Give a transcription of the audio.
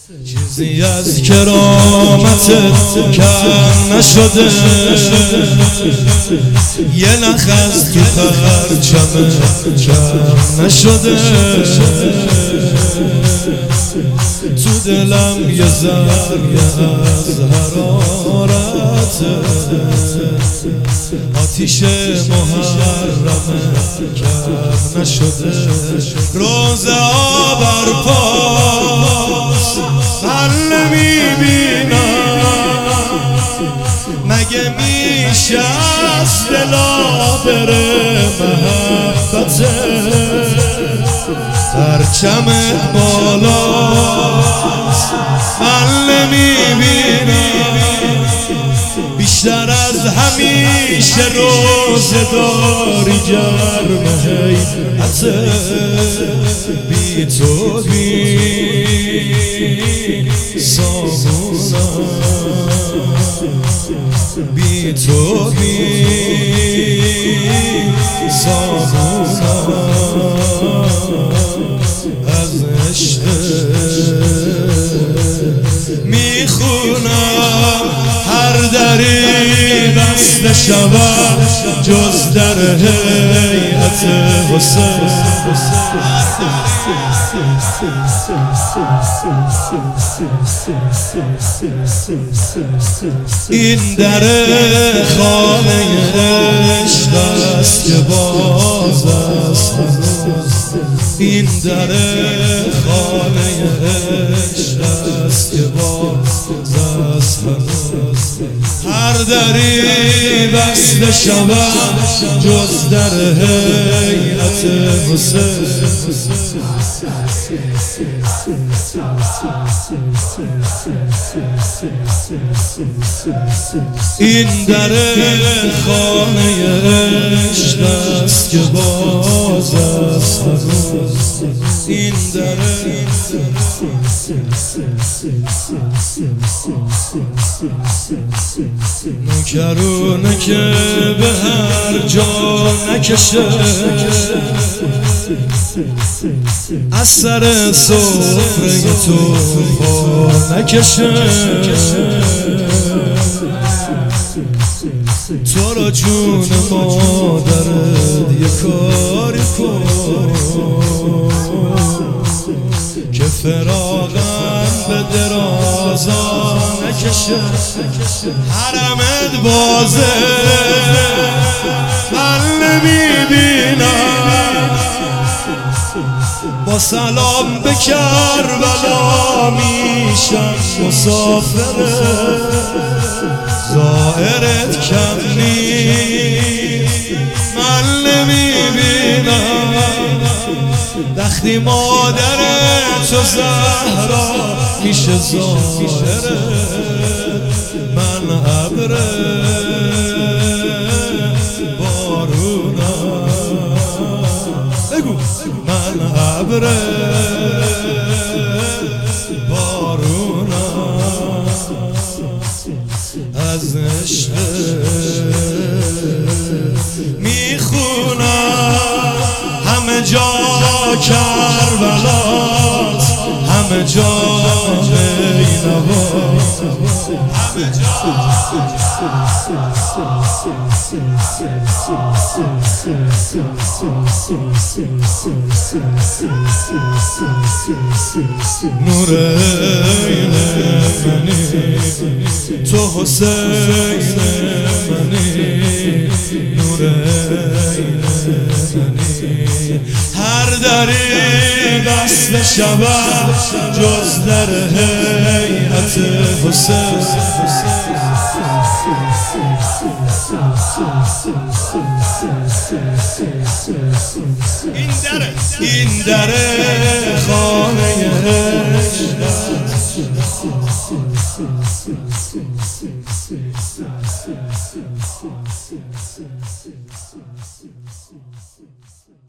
چیزی از کرامتت کم نشده، یه نخ از تو پرچمت کم نشده، تو دلم یه ذره از حرارت آتیش محرمت کم نشده. روزه ها برپاست من نمیبینم، مگه میشه از دلا بره محبت پرچمت بالاست من نمیبینم، بیشتر از همیشه روزه داری گرم هیئت بی تو بی سامونم، بی تو بی سامونم، از عشق میخونم هر دری بسته شود جز در هیئت حسین. این در خانه عشق است که باز است، این در خانه عشق است که باز است، هر دری بسته شود جز در هیئت حسین. این در خانه عشق است که باز است، این در نوکرونه که به هر جا نکشه، از سر سفره تو پا نکشه، تو را جون مادرت یه کاری کن که فراقم به درازا نکشه، حرمت بازه من نمیبینم، با سلام به کربلا میشم مسافره، ظاهرت کم نیست من نمیبینم، وقتی مادر تو زهرا میشه ظاهره، من ابره بارونم، بگو من ابره بارونم، از عشق میخونم همه جا کربلاست، همه جا بینواست، همه جا نور عین منی تو حسین منی، نور عین منی، هر دری بسته شود جز در هیئت حسین. این در خانه عشق